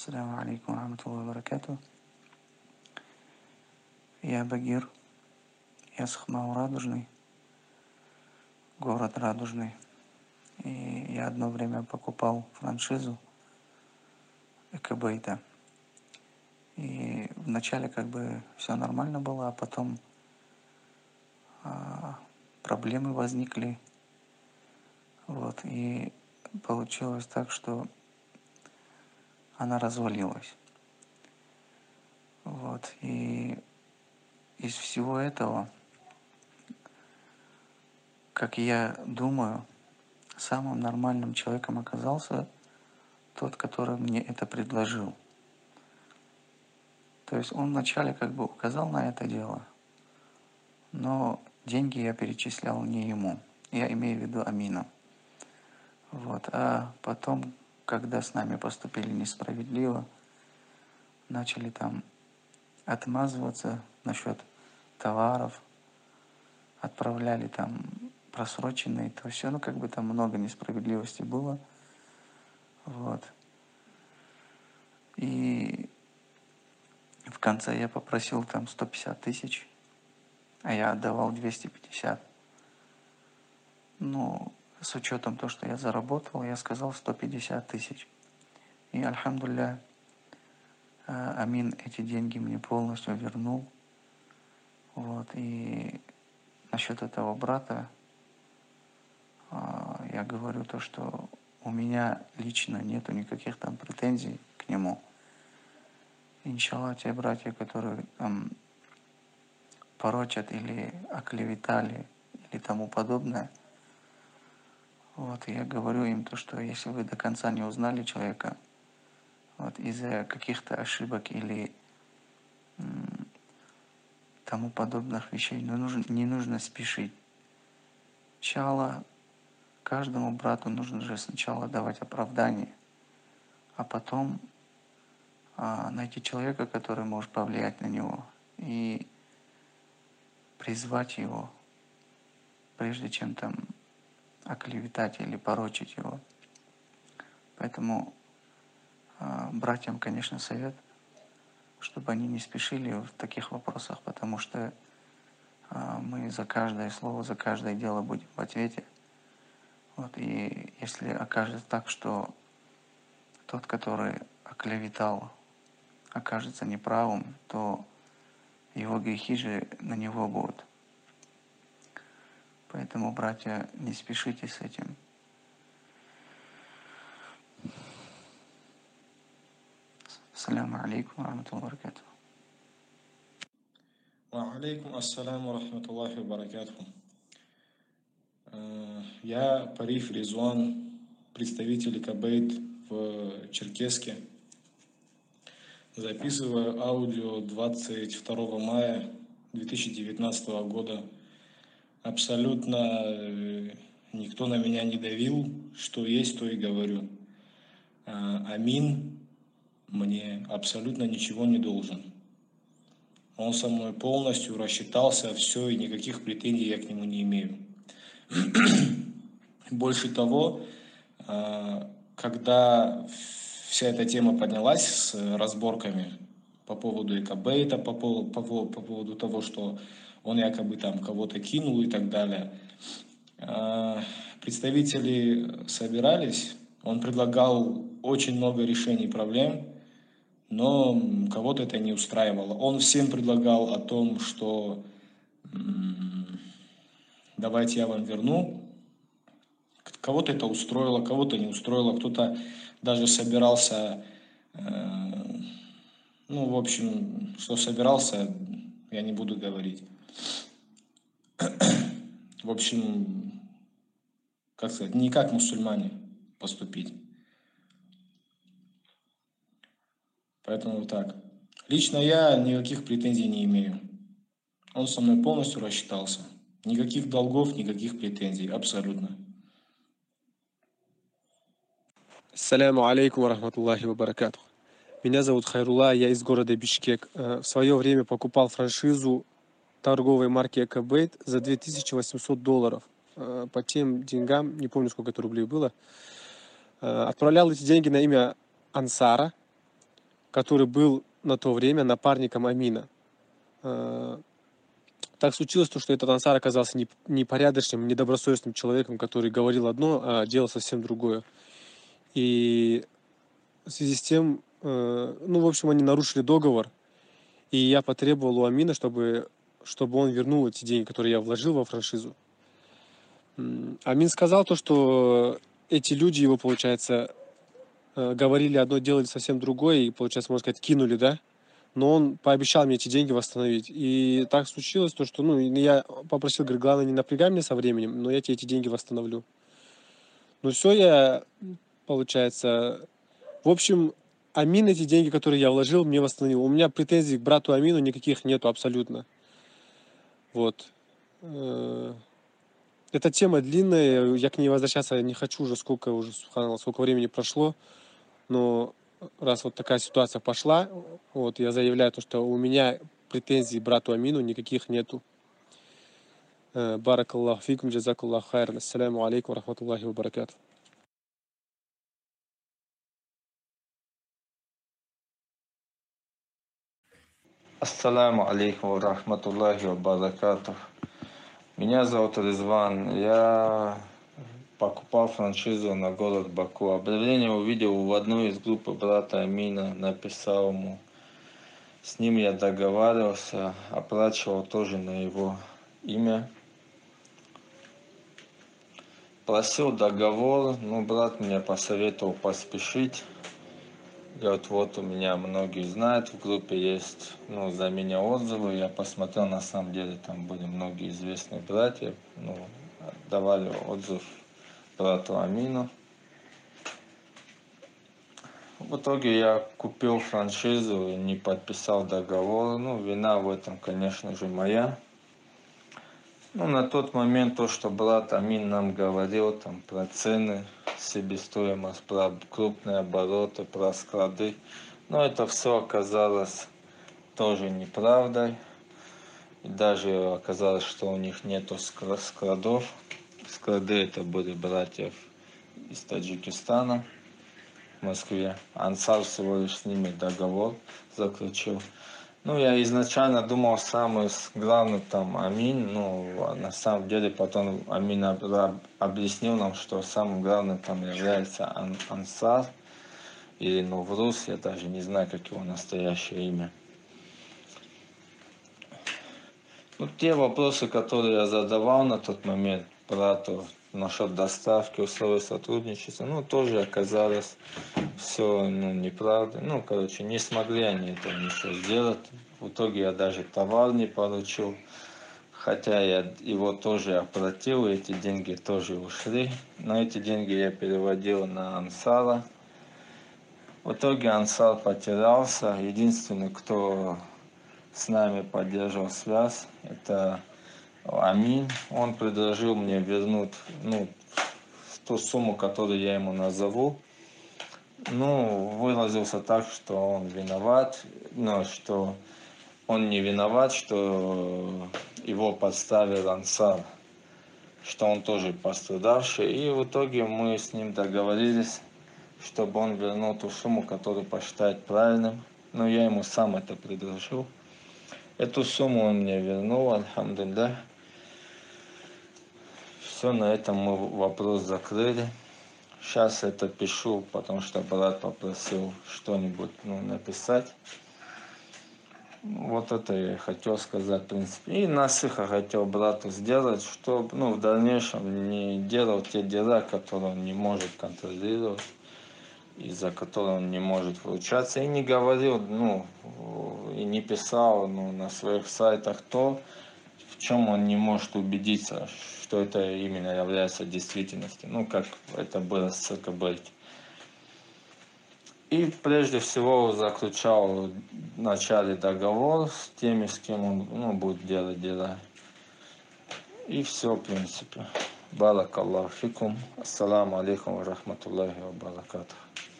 Ассаляму алейкум рахматуллахи баракату. Я Багир, я с Хмау Радужный, город Радужный. И я одно время покупал франшизу Экобейта. И вначале как бы все нормально было, а потом проблемы возникли. Вот, и получилось так, что она развалилась. Вот, и из всего этого, как я думаю, самым нормальным человеком оказался тот, который мне это предложил. То есть он вначале как бы указал на это дело, но деньги я перечислял не ему. Я имею в виду Амина. Вот. А потом, когда с нами поступили несправедливо, начали там отмазываться насчет товаров, отправляли там просроченные, то все, ну как бы там много несправедливости было. Вот. И в конце я попросил там 150 тысяч, а я отдавал 250. Ну, с учетом того, что я заработал, я сказал 150 тысяч. И, альхамдулillah, Амин эти деньги мне полностью вернул. Вот, и насчет этого брата я говорю то, что у меня лично нету никаких там претензий к нему. Иншаллах, те братья, которые там порочат или оклеветали или тому подобное, вот, я говорю им то, что если вы до конца не узнали человека, вот, из-за каких-то ошибок или тому подобных вещей, не нужно спешить. Сначала каждому брату нужно же сначала давать оправдание, а потом найти человека, который может повлиять на него, и призвать его, прежде чем там оклеветать или порочить его. Поэтому братьям, конечно, совет, чтобы они не спешили в таких вопросах, потому что мы за каждое слово, за каждое дело будем в ответе. Вот, и если окажется так, что тот, который оклеветал, окажется неправым, то его грехи же на него будут. Поэтому, братья, не спешите с этим. Ассаляму алейкум рахматуллахи баракату. Ва алейкум ассаляму рахматуллахи баракатуху. Я Париф Резван, представитель Экобейт в Черкесске. Записываю аудио 22 мая 2019 года. Абсолютно никто на меня не давил, что есть, то и говорю. Амин мне абсолютно ничего не должен. Он со мной полностью рассчитался, все, и никаких претензий я к нему не имею. Больше того, когда вся эта тема поднялась с разборками по поводу Экобейта, по поводу того, что он якобы там кого-то кинул и так далее, представители собирались, он предлагал очень много решений проблем, но кого-то это не устраивало. Он всем предлагал о том, что давайте я вам верну. Кого-то это устроило, кого-то не устроило, кто-то даже собирался, ну, в общем, что собирался, я не буду говорить. В общем, как сказать, не как мусульмане поступить. Поэтому вот так. Лично я никаких претензий не имею. Он со мной полностью рассчитался. Никаких долгов, никаких претензий, абсолютно. Ассаляму алейкум рахматуллахи ва баракатух. Меня зовут Хайрула, я из города Бишкек. В свое время покупал франшизу торговой марки Экобейт за $2800. По тем деньгам, не помню, сколько это рублей было, отправлял эти деньги на имя Ансара. который был на то время напарником Амина. Так случилось, что этот ансар оказался непорядочным, недобросовестным человеком, который говорил одно, а делал совсем другое. И в связи с тем, в общем, они нарушили договор, и я потребовал у Амина, чтобы он вернул эти деньги, которые я вложил во франшизу. Амин сказал что эти люди его, получается, говорили одно, делали совсем другое, и, получается, можно сказать, кинули, да? Но он пообещал мне эти деньги восстановить. И так случилось, что я попросил, говорю, главное, не напрягай меня со временем, но я тебе эти деньги восстановлю. Ну все, получается... В общем, Амин эти деньги, которые я вложил, мне восстановил. У меня претензий к брату Амину никаких нету абсолютно. Вот. Эта тема длинная, я к ней возвращаться не хочу уже, сколько времени прошло. Но раз вот такая ситуация пошла, вот я заявляю что у меня претензий к брату Амину никаких нету. Баракаллаху фикум, джазакаллаху хайран. Ассаляму алейкум, рахматуллахи ва баракатух. Ассаламу алейкум ва рахматуллахи ва баракатух. Меня зовут Резван. Я покупал франшизу на город Баку. Объявление увидел в одной из групп брата Амина, написал ему. С ним я договаривался, оплачивал тоже на его имя. Просил договор, но брат мне посоветовал поспешить. Говорит, вот у меня многие знают, в группе есть, за меня отзывы. Я посмотрел, на самом деле там были многие известные братья, давали отзыв брату Амину. В итоге я купил франшизу и не подписал договор. Вина в этом, конечно же, моя. На тот момент то, что брат Амин нам говорил там про цены, себестоимость, про крупные обороты, про склады, это все оказалось тоже неправдой. И даже оказалось, что у них нету складов. Склады это были братьев из Таджикистана в Москве. Ансар всего лишь с ними договор заключил. Я изначально думал, самый главный там Амин, на самом деле потом Амин объяснил нам, что самым главным там является Ансар, или Новрус, я даже не знаю, как его настоящее имя. Те вопросы, которые я задавал на тот момент брату насчет доставки, условий сотрудничества, тоже оказалось все неправдой. Не смогли они это ничего сделать. В итоге я даже товар не получил. Хотя я его тоже оплатил, и эти деньги тоже ушли. Но эти деньги я переводил на Ансара. В итоге Ансар потерялся. Единственный, кто с нами поддерживал связь, это Амин. Он предложил мне вернуть ту сумму, которую я ему назову. Выразился так, что он виноват, что он не виноват, что его подставил Ансар, что он тоже пострадавший. И в итоге мы с ним договорились, чтобы он вернул ту сумму, которую посчитает правильным. Я ему сам это предложил. Эту сумму он мне вернул, альхамдулилля. Все, на этом мы вопрос закрыли. Сейчас это пишу, потому что брат попросил что-нибудь написать. Вот это я хотел сказать, в принципе. И насыха хотел брату сделать, чтобы в дальнейшем не делал те дела, которые он не может контролировать, из-за которых он не может вручаться. И не говорил, и не писал на своих сайтах то, в чем он не может убедиться, что это именно является действительностью. Как это было с ЦКБ. И прежде всего заключал в начале договор с теми, с кем он будет делать дела. И все, в принципе. Баракаллаху фикум. Ассаламу алейкум ва рахматуллахи ва баракатух.